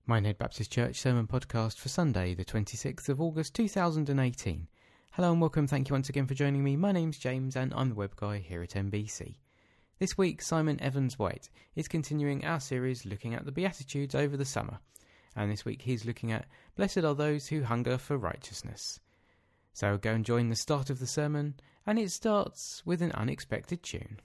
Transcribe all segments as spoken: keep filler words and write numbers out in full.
Minehead Baptist Church Sermon Podcast for Sunday, the twenty-sixth of August two thousand eighteen. Hello and welcome, thank you once again for joining me. My name's James and I'm the web guy here at M B C. This week, Simon Evans-White is continuing our series looking at the Beatitudes over the summer. And this week he's looking at Blessed are those who hunger for righteousness. So go and join the start of the sermon, and it starts with an unexpected tune.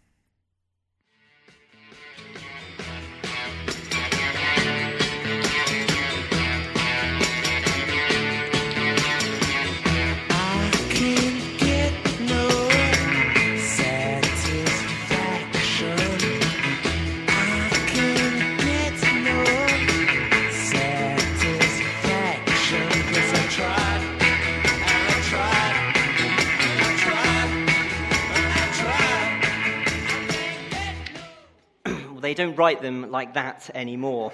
They don't write them like that anymore.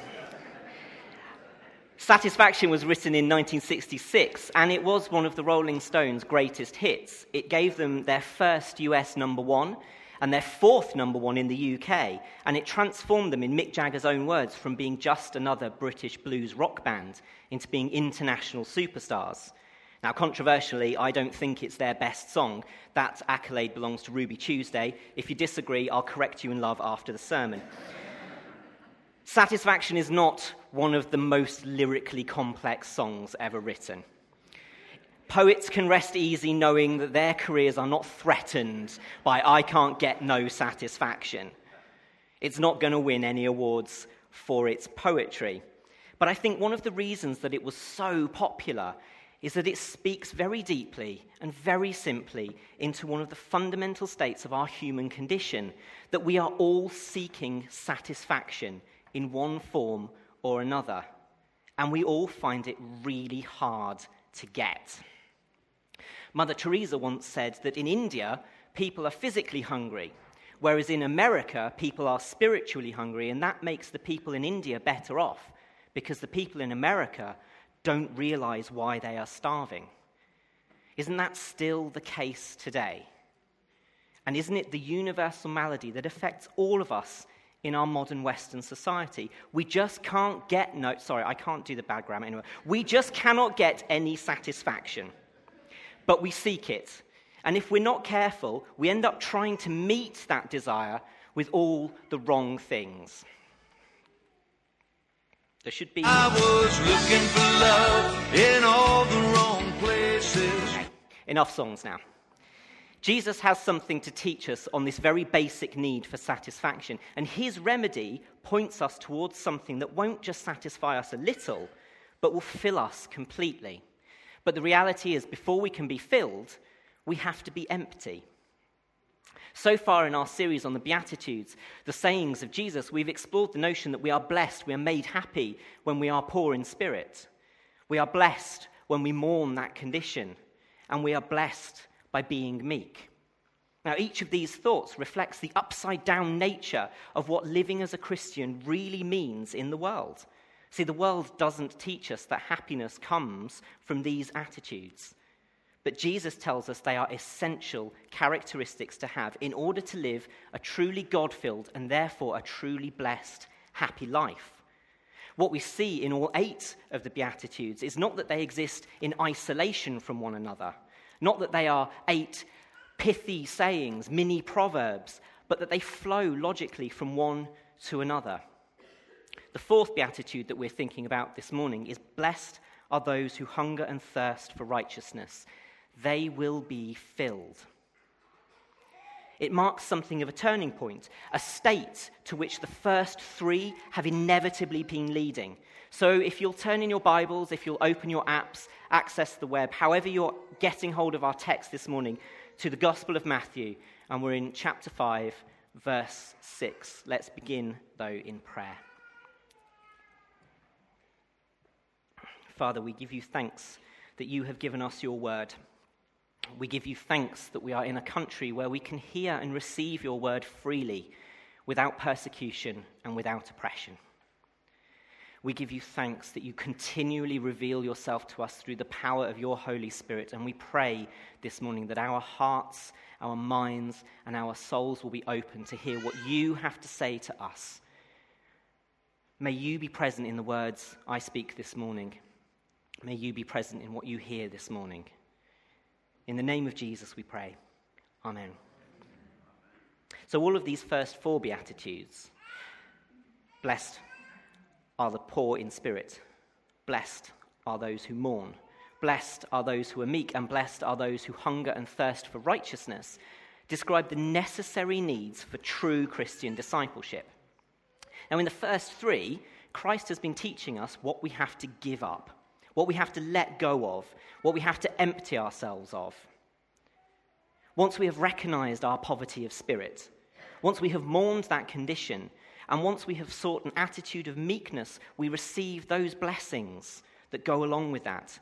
Satisfaction was written in nineteen sixty-six, and it was one of the Rolling Stones' greatest hits. It gave them their first U S number one and their fourth number one in the U K, and it transformed them, in Mick Jagger's own words, from being just another British blues rock band into being international superstars. Now, controversially, I don't think it's their best song. That accolade belongs to Ruby Tuesday. If you disagree, I'll correct you in love after the sermon. Satisfaction is not one of the most lyrically complex songs ever written. Poets can rest easy knowing that their careers are not threatened by "I can't get no satisfaction." It's not going to win any awards for its poetry. But I think one of the reasons that it was so popular is that it speaks very deeply and very simply into one of the fundamental states of our human condition, that we are all seeking satisfaction in one form or another, and we all find it really hard to get. Mother Teresa once said that in India, people are physically hungry, whereas in America, people are spiritually hungry, and that makes the people in India better off, because the people in America don't realize why they are starving. Isn't that still the case today? And isn't it the universal malady that affects all of us in our modern Western society? We just can't get no, sorry, I can't do the bad grammar anymore. We just cannot get any satisfaction, but we seek it. And if we're not careful, we end up trying to meet that desire with all the wrong things. There should be... I was looking for love in all the wrong places. Okay, enough songs now. Jesus has something to teach us on this very basic need for satisfaction, and his remedy points us towards something that won't just satisfy us a little, but will fill us completely. But the reality is, before we can be filled, we have to be empty. So far in our series on the Beatitudes, the sayings of Jesus, we've explored the notion that we are blessed, we are made happy when we are poor in spirit. We are blessed when we mourn that condition, and we are blessed by being meek. Now, each of these thoughts reflects the upside-down nature of what living as a Christian really means in the world. See, the world doesn't teach us that happiness comes from these attitudes. But Jesus tells us they are essential characteristics to have in order to live a truly God-filled and therefore a truly blessed, happy life. What we see in all eight of the Beatitudes is not that they exist in isolation from one another, not that they are eight pithy sayings, mini proverbs, but that they flow logically from one to another. The fourth Beatitude that we're thinking about this morning is blessed are those who hunger and thirst for righteousness. They will be filled. It marks something of a turning point, a state to which the first three have inevitably been leading. So if you'll turn in your Bibles, if you'll open your apps, access the web, however you're getting hold of our text this morning, to the Gospel of Matthew, and we're in chapter five, verse six. Let's begin, though, in prayer. Father, we give you thanks that you have given us your word. We give you thanks that we are in a country where we can hear and receive your word freely, without persecution and without oppression. We give you thanks that you continually reveal yourself to us through the power of your Holy Spirit, and we pray this morning that our hearts, our minds, and our souls will be open to hear what you have to say to us. May you be present in the words I speak this morning. May you be present in what you hear this morning. In the name of Jesus we pray. Amen. So all of these first four Beatitudes, blessed are the poor in spirit, blessed are those who mourn, blessed are those who are meek, and blessed are those who hunger and thirst for righteousness, describe the necessary needs for true Christian discipleship. Now, in the first three, Christ has been teaching us what we have to give up, what we have to let go of, what we have to empty ourselves of. Once we have recognized our poverty of spirit, once we have mourned that condition, and once we have sought an attitude of meekness, we receive those blessings that go along with that.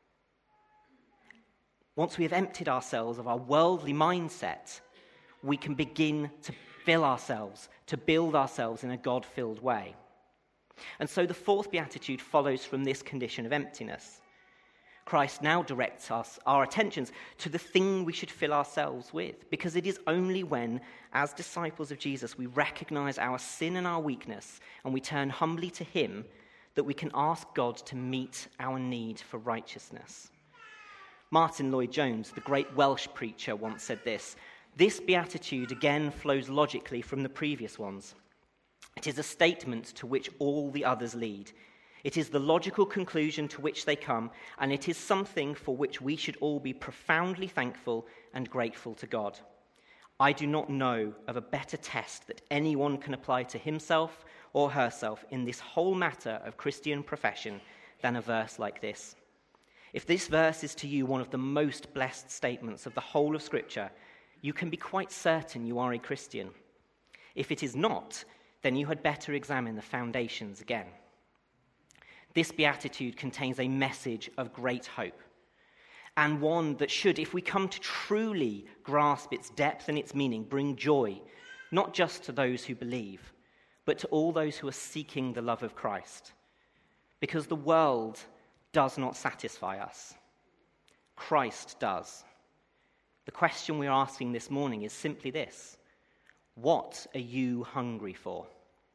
Once we have emptied ourselves of our worldly mindset, we can begin to fill ourselves, to build ourselves in a God-filled way. And so the fourth beatitude follows from this condition of emptiness. Christ now directs us, our attentions, to the thing we should fill ourselves with, because it is only when, as disciples of Jesus, we recognize our sin and our weakness, and we turn humbly to him, that we can ask God to meet our need for righteousness. Martin Lloyd-Jones, the great Welsh preacher, once said this: "This beatitude again flows logically from the previous ones. It is a statement to which all the others lead. It is the logical conclusion to which they come, and it is something for which we should all be profoundly thankful and grateful to God. I do not know of a better test that anyone can apply to himself or herself in this whole matter of Christian profession than a verse like this. If this verse is to you one of the most blessed statements of the whole of Scripture, you can be quite certain you are a Christian. If it is not, then you had better examine the foundations again." This beatitude contains a message of great hope, and one that should, if we come to truly grasp its depth and its meaning, bring joy, not just to those who believe, but to all those who are seeking the love of Christ. Because the world does not satisfy us. Christ does. The question we're asking this morning is simply this: what are you hungry for?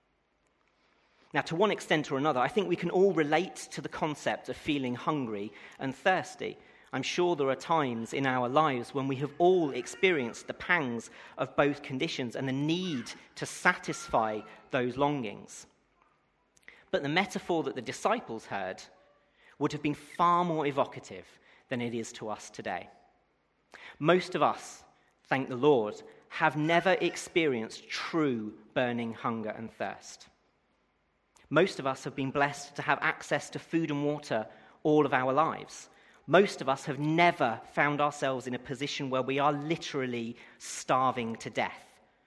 Now, to one extent or another, I think we can all relate to the concept of feeling hungry and thirsty. I'm sure there are times in our lives when we have all experienced the pangs of both conditions and the need to satisfy those longings. But the metaphor that the disciples heard would have been far more evocative than it is to us today. Most of us, thank the Lord, have never experienced true burning hunger and thirst. Most of us have been blessed to have access to food and water all of our lives. Most of us have never found ourselves in a position where we are literally starving to death.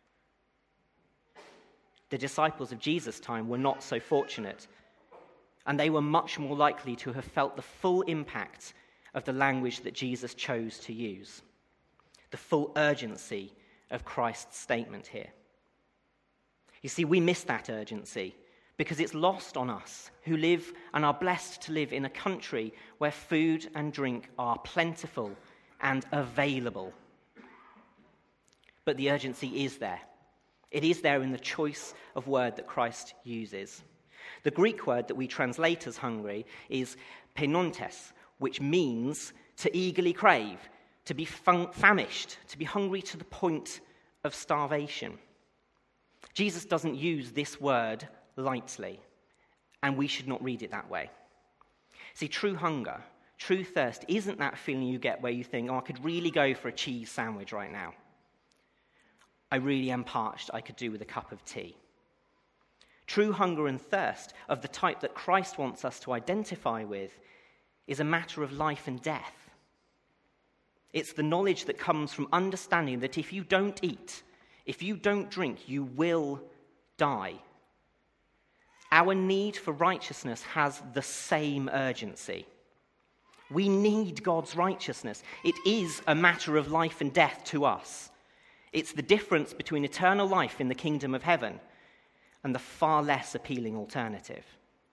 The disciples of Jesus' time were not so fortunate, and they were much more likely to have felt the full impact of the language that Jesus chose to use, the full urgency of Christ's statement here. You see, we miss that urgency because it's lost on us who live and are blessed to live in a country where food and drink are plentiful and available. But the urgency is there. It is there in the choice of word that Christ uses. The Greek word that we translate as hungry is penontes, which means to eagerly crave, to be fam- famished, to be hungry to the point of starvation. Jesus doesn't use this word lightly, and we should not read it that way. See, true hunger, true thirst isn't that feeling you get where you think, oh, I could really go for a cheese sandwich right now. I really am parched, I could do with a cup of tea. True hunger and thirst of the type that Christ wants us to identify with is a matter of life and death. It's the knowledge that comes from understanding that if you don't eat, if you don't drink, you will die. Our need for righteousness has the same urgency. We need God's righteousness. It is a matter of life and death to us. It's the difference between eternal life in the kingdom of heaven and the far less appealing alternative.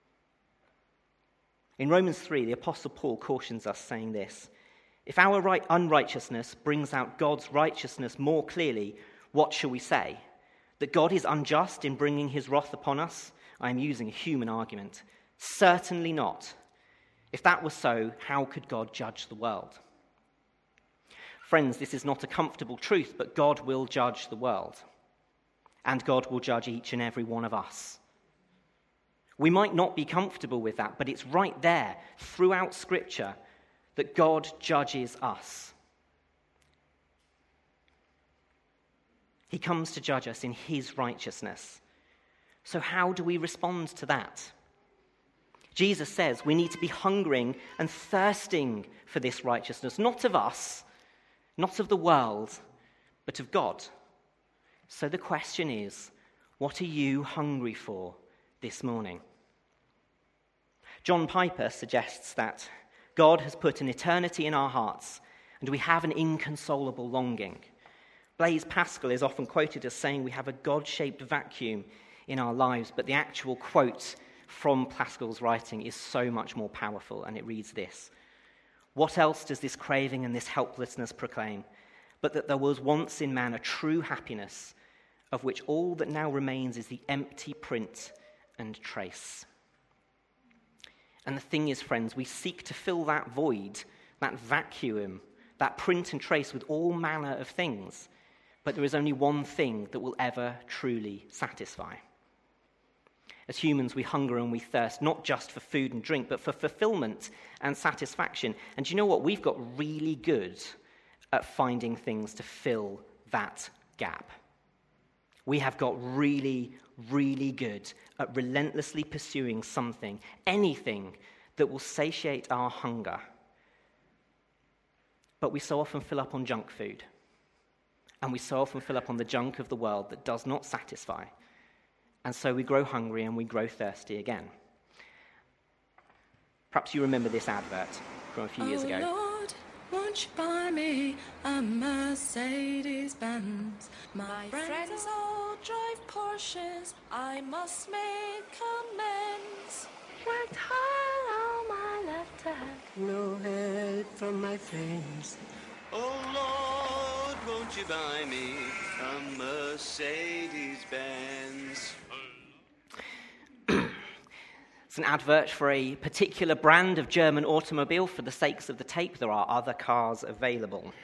In Romans three, the Apostle Paul cautions us, saying this: if our right unrighteousness brings out God's righteousness more clearly, what shall we say? That God is unjust in bringing his wrath upon us? I am using a human argument. Certainly not. If that was so, how could God judge the world? Friends, this is not a comfortable truth, but God will judge the world. And God will judge each and every one of us. We might not be comfortable with that, but it's right there throughout Scripture that God judges us. He comes to judge us in his righteousness. So how do we respond to that? Jesus says we need to be hungering and thirsting for this righteousness, not of us, not of the world, but of God. So the question is, what are you hungry for this morning? John Piper suggests that God has put an eternity in our hearts, and we have an inconsolable longing. Blaise Pascal is often quoted as saying we have a God-shaped vacuum in our lives, but the actual quote from Pascal's writing is so much more powerful, and it reads this: "What else does this craving and this helplessness proclaim, but that there was once in man a true happiness, of which all that now remains is the empty print and trace." And the thing is, friends, we seek to fill that void, that vacuum, that print and trace with all manner of things, but there is only one thing that will ever truly satisfy. As humans, we hunger and we thirst, not just for food and drink, but for fulfillment and satisfaction. And do you know what? We've got really good at finding things to fill that gap. We have got really, really good at relentlessly pursuing something, anything that will satiate our hunger. But we so often fill up on junk food. And we so often fill up on the junk of the world that does not satisfy. And so we grow hungry and we grow thirsty again. Perhaps you remember this advert from a few years ago. Oh Lord, won't you buy me a Mercedes Benz? My friends all drive Porsches, I must make amends. Worked hard all my lifetime, no help from my friends. Oh Lord, won't you buy me a Mercedes-Benz? It's an advert for a particular brand of German automobile. For the sakes of the tape, there are other cars available.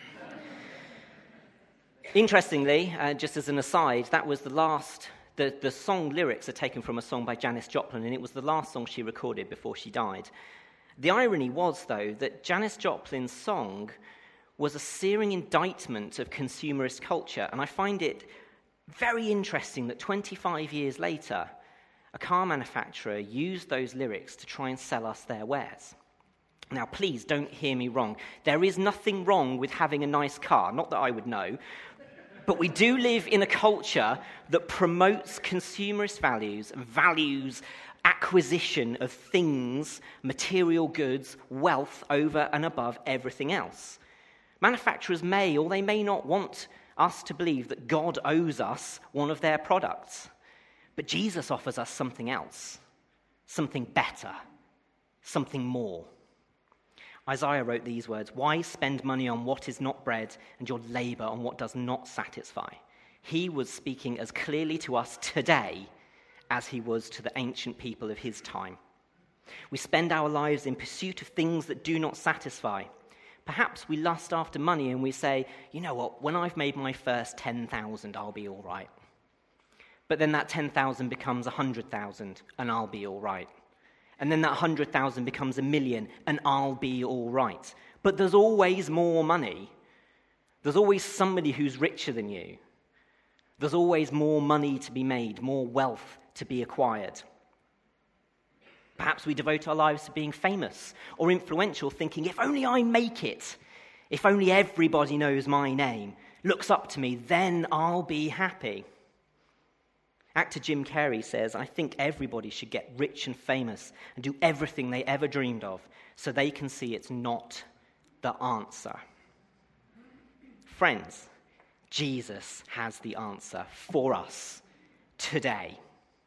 Interestingly, uh, just as an aside, that was the last, the, the song lyrics are taken from a song by Janis Joplin, and it was the last song she recorded before she died. The irony was, though, that Janis Joplin's song was a searing indictment of consumerist culture, and I find it very interesting that twenty-five years later, a car manufacturer used those lyrics to try and sell us their wares. Now, please don't hear me wrong. There is nothing wrong with having a nice car, not that I would know, but we do live in a culture that promotes consumerist values and values acquisition of things, material goods, wealth over and above everything else. Manufacturers may or they may not want us to believe that God owes us one of their products. But Jesus offers us something else, something better, something more. Isaiah wrote these words: "Why spend money on what is not bread and your labor on what does not satisfy?" He was speaking as clearly to us today as he was to the ancient people of his time. We spend our lives in pursuit of things that do not satisfy. Perhaps we lust after money and we say, you know what, when I've made my first ten thousand, I'll be all right. But then that ten thousand becomes one hundred thousand, and I'll be all right. And then that one hundred thousand becomes a million, and I'll be all right. But there's always more money. There's always somebody who's richer than you. There's always more money to be made, more wealth to be acquired. Perhaps we devote our lives to being famous or influential, thinking, if only I make it, if only everybody knows my name, looks up to me, then I'll be happy. Actor Jim Carrey says, "I think everybody should get rich and famous and do everything they ever dreamed of so they can see it's not the answer." Friends, Jesus has the answer for us today.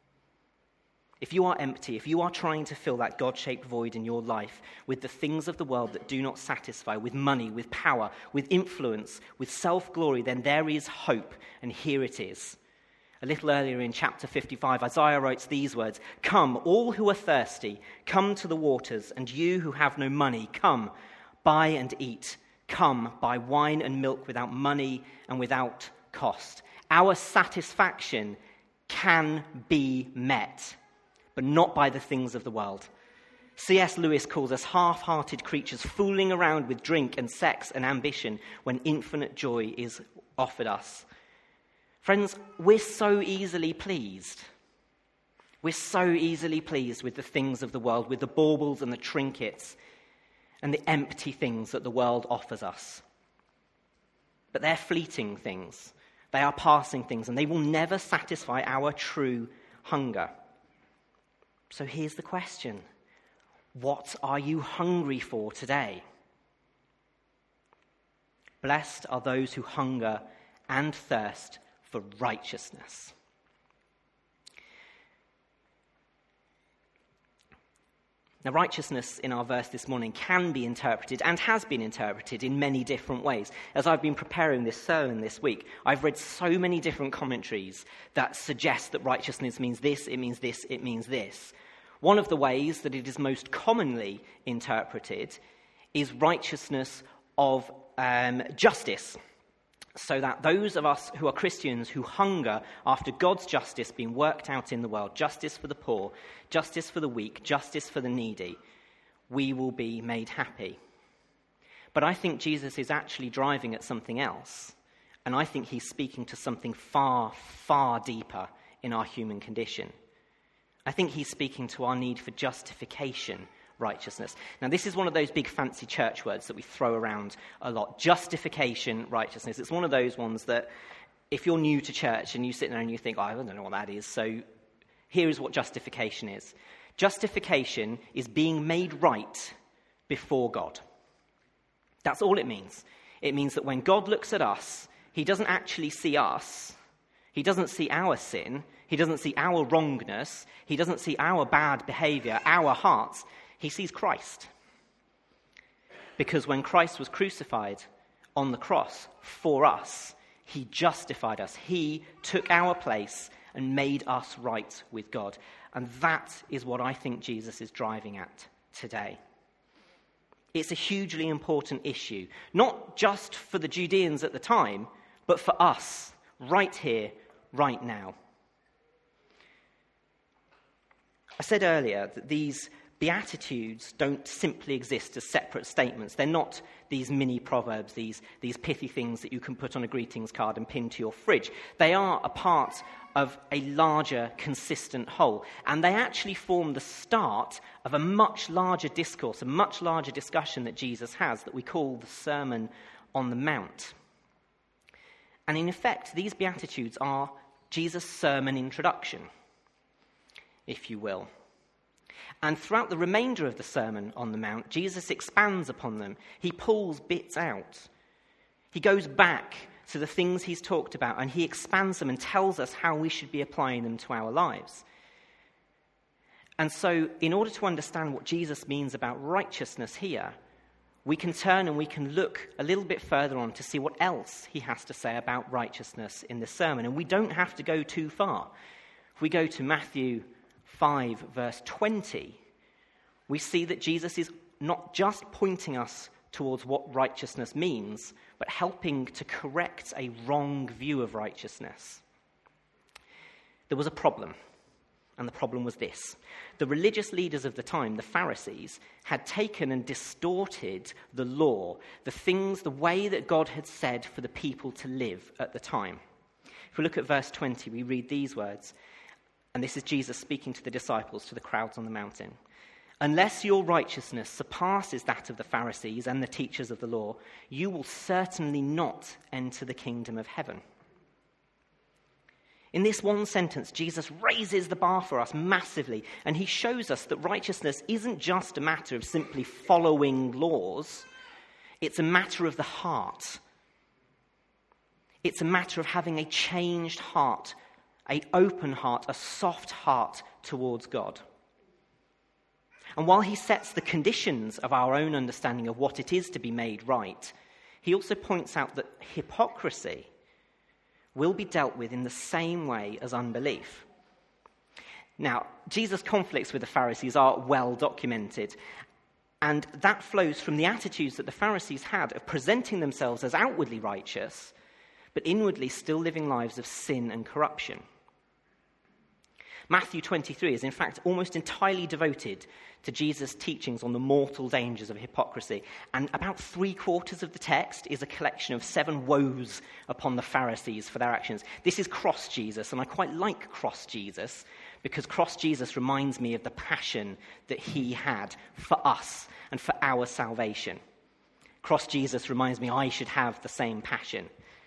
If you are empty, if you are trying to fill that God-shaped void in your life with the things of the world that do not satisfy, with money, with power, with influence, with self-glory, then there is hope, and here it is. A little earlier in chapter fifty-five, Isaiah writes these words, "Come, all who are thirsty, come to the waters, and you who have no money, come, buy and eat. Come, buy wine and milk without money and without cost." Our satisfaction can be met, but not by the things of the world. C S Lewis calls us half-hearted creatures fooling around with drink and sex and ambition when infinite joy is offered us. Friends, we're so easily pleased. We're so easily pleased with the things of the world, with the baubles and the trinkets and the empty things that the world offers us. But they're fleeting things. They are passing things, and they will never satisfy our true hunger. So here's the question. What are you hungry for today? Blessed are those who hunger and thirst for righteousness. Now, righteousness in our verse this morning can be interpreted and has been interpreted in many different ways. As I've been preparing this sermon this week, I've read so many different commentaries that suggest that righteousness means this, it means this, it means this. One of the ways that it is most commonly interpreted is righteousness of um, justice, so that those of us who are Christians who hunger after God's justice being worked out in the world, justice for the poor, justice for the weak, justice for the needy, we will be made happy. But I think Jesus is actually driving at something else, and I think he's speaking to something far, far deeper in our human condition. I think he's speaking to our need for justification righteousness. Now, this is one of those big fancy church words that we throw around a lot. Justification righteousness. It's one of those ones that if you're new to church and you sit there and you think, oh, I don't know what that is, so here is what justification is. Justification is being made right before God. That's all it means. It means that when God looks at us, he doesn't actually see us. He doesn't see our sin. He doesn't see our wrongness. He doesn't see our bad behavior, our hearts. He sees Christ. Because when Christ was crucified on the cross for us, he justified us. He took our place and made us right with God. And that is what I think Jesus is driving at today. It's a hugely important issue, not just for the Judeans at the time, but for us right here, right now. I said earlier that these Beatitudes don't simply exist as separate statements. They're not these mini proverbs, these, these pithy things that you can put on a greetings card and pin to your fridge. They are a part of a larger, consistent whole. And they actually form the start of a much larger discourse, a much larger discussion that Jesus has that we call the Sermon on the Mount. And in effect, these Beatitudes are Jesus' sermon introduction, if you will. And throughout the remainder of the Sermon on the Mount, Jesus expands upon them. He pulls bits out. He goes back to the things he's talked about, and he expands them and tells us how we should be applying them to our lives. And so, in order to understand what Jesus means about righteousness here, we can turn and we can look a little bit further on to see what else he has to say about righteousness in this sermon. And we don't have to go too far. If we go to Matthew five, verse twenty, we see that Jesus is not just pointing us towards what righteousness means, but helping to correct a wrong view of righteousness. There was a problem, and the problem was this. The religious leaders of the time, the Pharisees, had taken and distorted the law, the things, the way that God had said for the people to live at the time. If we look at verse twenty, we read these words, and this is Jesus speaking to the disciples, to the crowds on the mountain. Unless your righteousness surpasses that of the Pharisees and the teachers of the law, you will certainly not enter the kingdom of heaven. In this one sentence, Jesus raises the bar for us massively, and he shows us that righteousness isn't just a matter of simply following laws. It's a matter of the heart. It's a matter of having a changed heart, an open heart, a soft heart towards God. And while he sets the conditions of our own understanding of what it is to be made right, he also points out that hypocrisy, will be dealt with in the same way as unbelief. Now, Jesus' conflicts with the Pharisees are well documented, and that flows from the attitudes that the Pharisees had of presenting themselves as outwardly righteous, but inwardly still living lives of sin and corruption. Matthew twenty-three is in fact almost entirely devoted to Jesus' teachings on the mortal dangers of hypocrisy, and about three quarters of the text is a collection of seven woes upon the Pharisees for their actions. This is cross Jesus, and I quite like cross Jesus, because cross Jesus reminds me of the passion that he had for us and for our salvation. Cross Jesus reminds me I should have the same passion.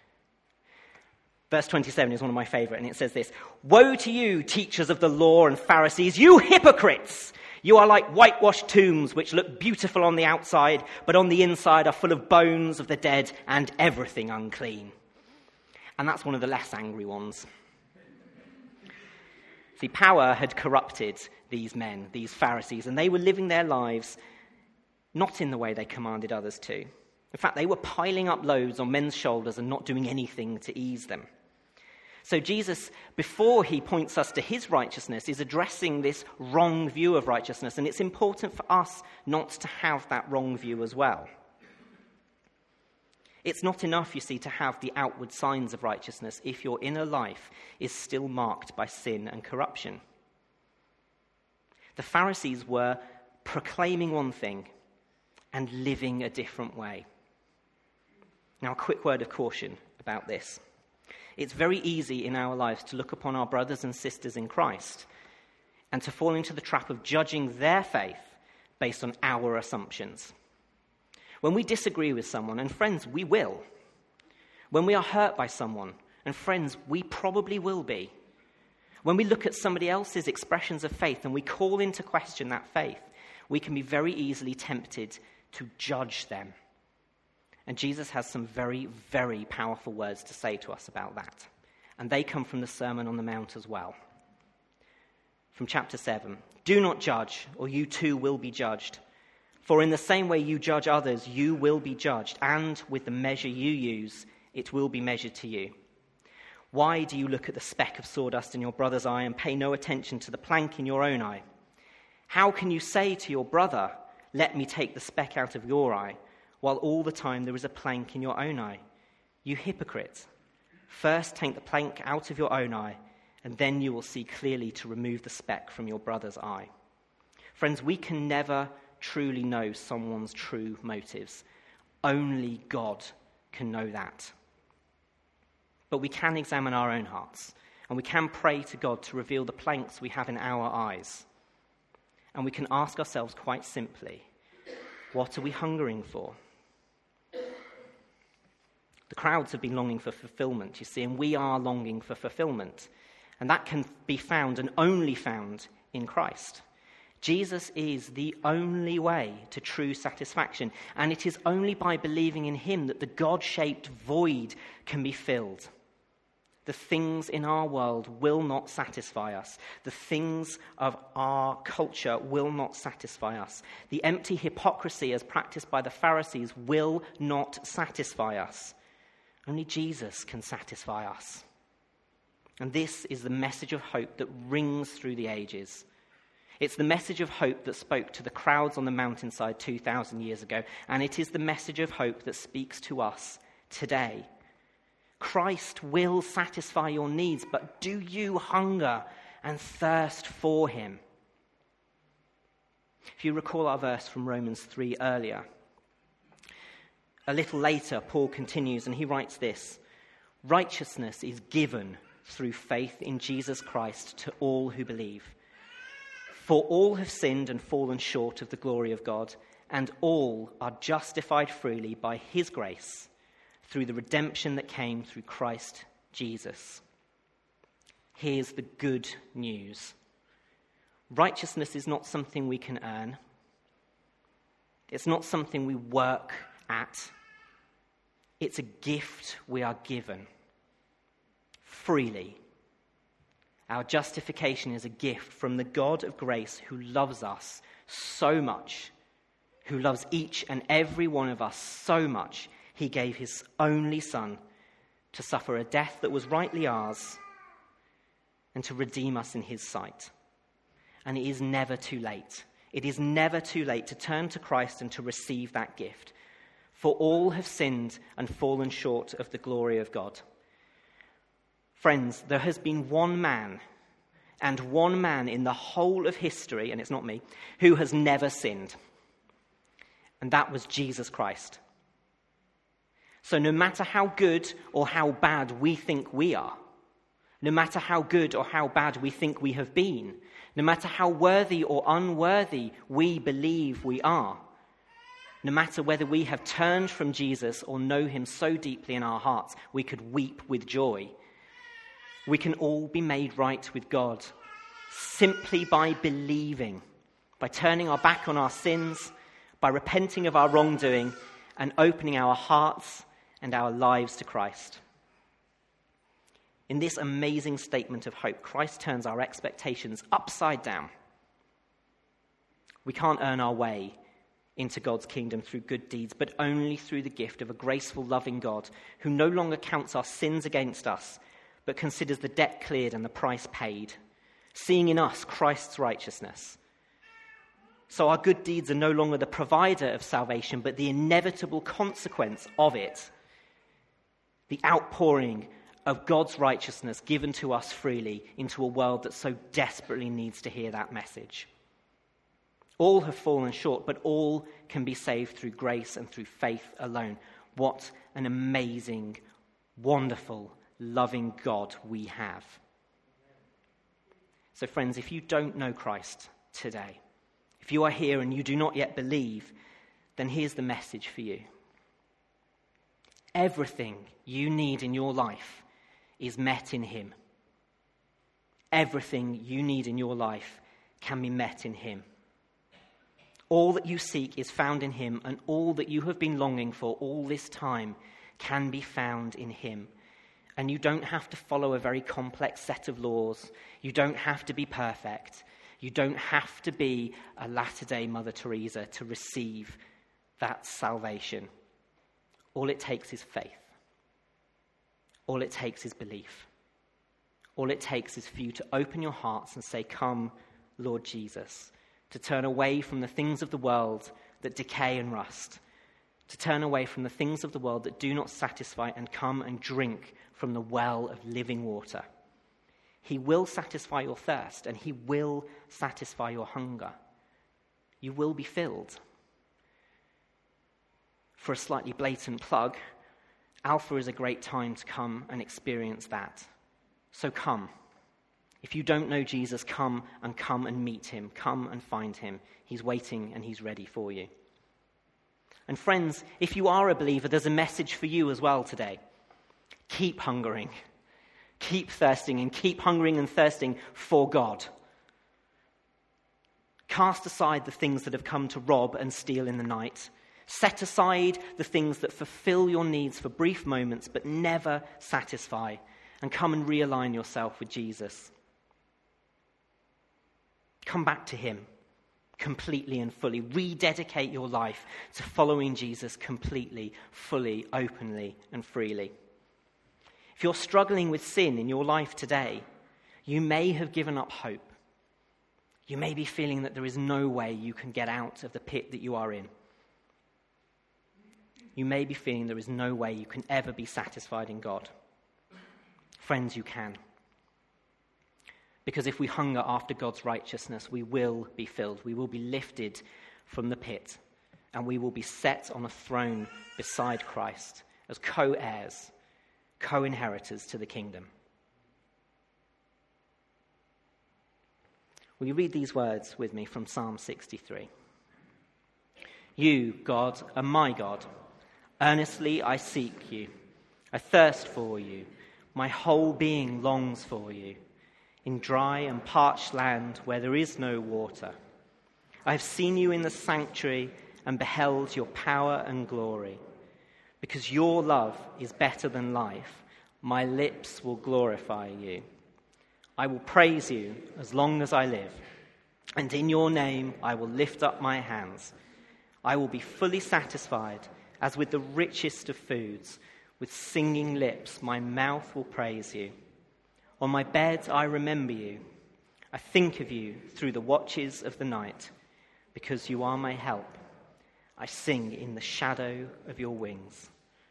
Verse twenty-seven is one of my favourite, and it says this: "Woe to you, teachers of the law and Pharisees, you hypocrites! You are like whitewashed tombs, which look beautiful on the outside, but on the inside are full of bones of the dead and everything unclean." And that's one of the less angry ones. See, power had corrupted these men, these Pharisees, and they were living their lives not in the way they commanded others to. In fact, they were piling up loads on men's shoulders and not doing anything to ease them. So Jesus, before he points us to his righteousness, is addressing this wrong view of righteousness, and it's important for us not to have that wrong view as well. It's not enough, you see, to have the outward signs of righteousness if your inner life is still marked by sin and corruption. The Pharisees were proclaiming one thing and living a different way. Now, a quick word of caution about this. It's very easy in our lives to look upon our brothers and sisters in Christ and to fall into the trap of judging their faith based on our assumptions. When we disagree with someone, and friends, we will. When we are hurt by someone, and friends, we probably will be. When we look at somebody else's expressions of faith and we call into question that faith, we can be very easily tempted to judge them. And Jesus has some very, very powerful words to say to us about that. And they come from the Sermon on the Mount as well. From chapter seven. "Do not judge, or you too will be judged. For in the same way you judge others, you will be judged. And with the measure you use, it will be measured to you. Why do you look at the speck of sawdust in your brother's eye and pay no attention to the plank in your own eye? How can you say to your brother, 'Let me take the speck out of your eye,' while all the time there is a plank in your own eye? You hypocrite! First take the plank out of your own eye, and then you will see clearly to remove the speck from your brother's eye." Friends, we can never truly know someone's true motives. Only God can know that. But we can examine our own hearts, and we can pray to God to reveal the planks we have in our eyes. And we can ask ourselves quite simply, what are we hungering for? The crowds have been longing for fulfillment, you see, and we are longing for fulfillment. And that can be found and only found in Christ. Jesus is the only way to true satisfaction, and it is only by believing in him that the God-shaped void can be filled. The things in our world will not satisfy us. The things of our culture will not satisfy us. The empty hypocrisy as practiced by the Pharisees will not satisfy us. Only Jesus can satisfy us. And this is the message of hope that rings through the ages. It's the message of hope that spoke to the crowds on the mountainside two thousand years ago, and it is the message of hope that speaks to us today. Christ will satisfy your needs, but do you hunger and thirst for him? If you recall our verse from Romans three earlier, a little later, Paul continues and he writes this: "Righteousness is given through faith in Jesus Christ to all who believe. For all have sinned and fallen short of the glory of God, and all are justified freely by his grace through the redemption that came through Christ Jesus." Here's the good news. Righteousness is not something we can earn. It's not something we work at. It's a gift we are given freely. Our justification is a gift from the God of grace who loves us so much, who loves each and every one of us so much, he gave his only Son to suffer a death that was rightly ours, and to redeem us in his sight. And it is never too late. It is never too late to turn to Christ and to receive that gift. For all have sinned and fallen short of the glory of God. Friends, there has been one man, and one man in the whole of history, and it's not me, who has never sinned. And that was Jesus Christ. So no matter how good or how bad we think we are, no matter how good or how bad we think we have been, no matter how worthy or unworthy we believe we are, no matter whether we have turned from Jesus or know him so deeply in our hearts we could weep with joy, we can all be made right with God simply by believing, by turning our back on our sins, by repenting of our wrongdoing and opening our hearts and our lives to Christ. In this amazing statement of hope, Christ turns our expectations upside down. We can't earn our way into God's kingdom through good deeds, but only through the gift of a graceful, loving God who no longer counts our sins against us, but considers the debt cleared and the price paid, seeing in us Christ's righteousness. So our good deeds are no longer the provider of salvation, but the inevitable consequence of it, the outpouring of God's righteousness given to us freely into a world that so desperately needs to hear that message. All have fallen short, but all can be saved through grace and through faith alone. What an amazing, wonderful, loving God we have. So friends, if you don't know Christ today, if you are here and you do not yet believe, then here's the message for you. Everything you need in your life is met in him. Everything you need in your life can be met in him. All that you seek is found in him, and all that you have been longing for all this time can be found in him. And you don't have to follow a very complex set of laws. You don't have to be perfect. You don't have to be a latter-day Mother Teresa to receive that salvation. All it takes is faith. All it takes is belief. All it takes is for you to open your hearts and say, "Come, Lord Jesus," to turn away from the things of the world that decay and rust, to turn away from the things of the world that do not satisfy and come and drink from the well of living water. He will satisfy your thirst, and he will satisfy your hunger. You will be filled. For a slightly blatant plug, Alpha is a great time to come and experience that. So come. If you don't know Jesus, come and come and meet him. Come and find him. He's waiting and he's ready for you. And friends, if you are a believer, there's a message for you as well today. Keep hungering. Keep thirsting, and keep hungering and thirsting for God. Cast aside the things that have come to rob and steal in the night. Set aside the things that fulfill your needs for brief moments but never satisfy, and come and realign yourself with Jesus. Come back to him completely and fully. Rededicate your life to following Jesus completely, fully, openly, and freely. If you're struggling with sin in your life today, you may have given up hope. You may be feeling that there is no way you can get out of the pit that you are in. You may be feeling there is no way you can ever be satisfied in God. Friends, you can. Because if we hunger after God's righteousness, we will be filled. We will be lifted from the pit, and we will be set on a throne beside Christ as co-heirs, co-inheritors to the kingdom. Will you read these words with me from Psalm sixty-three? You, God, are my God. Earnestly I seek you. I thirst for you. My whole being longs for you. In dry and parched land where there is no water. I have seen you in the sanctuary and beheld your power and glory. Because your love is better than life, my lips will glorify you. I will praise you as long as I live, and in your name I will lift up my hands. I will be fully satisfied as with the richest of foods, With singing lips, my mouth will praise you. On my bed, I remember you. I think of you through the watches of the night, because you are my help. I sing in the shadow of your wings.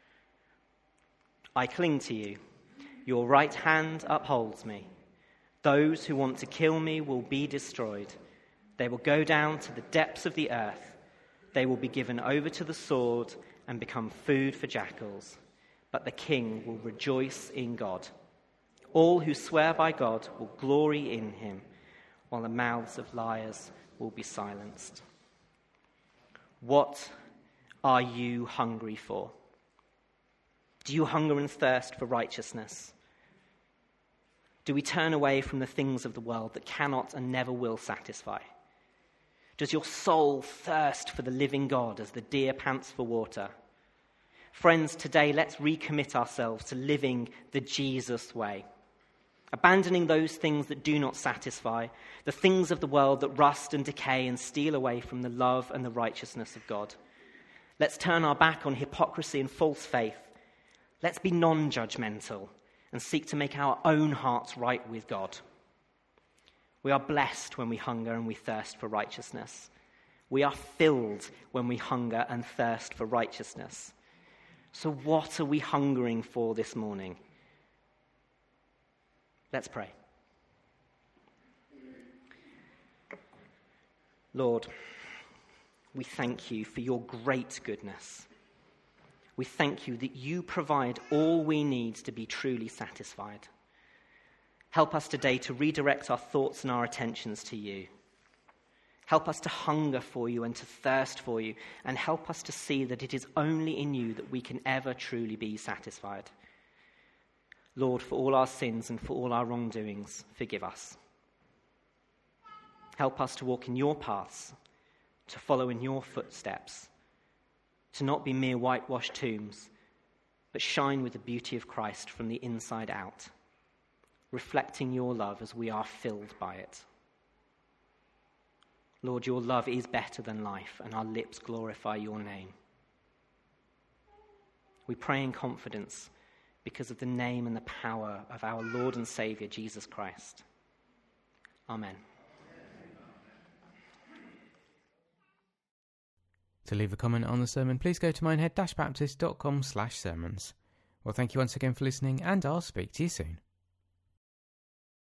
I cling to you. Your right hand upholds me. Those who want to kill me will be destroyed. They will go down to the depths of the earth. They will be given over to the sword and become food for jackals. But the king will rejoice in God. All who swear by God will glory in him, while the mouths of liars will be silenced. What are you hungry for? Do you hunger and thirst for righteousness? Do we turn away from the things of the world that cannot and never will satisfy? Does your soul thirst for the living God as the deer pants for water? Friends, today let's recommit ourselves to living the Jesus way, abandoning those things that do not satisfy, the things of the world that rust and decay and steal away from the love and the righteousness of God. Let's turn our back on hypocrisy and false faith. Let's be non-judgmental and seek to make our own hearts right with God. We are blessed when we hunger and we thirst for righteousness. We are filled when we hunger and thirst for righteousness. So what are we hungering for this morning? Let's pray. Lord, we thank you for your great goodness. We thank you that you provide all we need to be truly satisfied. Help us today to redirect our thoughts and our attentions to you. Help us to hunger for you and to thirst for you, and help us to see that it is only in you that we can ever truly be satisfied. Lord, for all our sins and for all our wrongdoings, forgive us. Help us to walk in your paths, to follow in your footsteps, to not be mere whitewashed tombs, but shine with the beauty of Christ from the inside out, reflecting your love as we are filled by it. Lord, your love is better than life, and our lips glorify your name. We pray in confidence because of the name and the power of our Lord and Saviour, Jesus Christ. Amen. To leave a comment on the sermon, please go to minehead dash baptist dot com slash sermons. Well, thank you once again for listening, and I'll speak to you soon.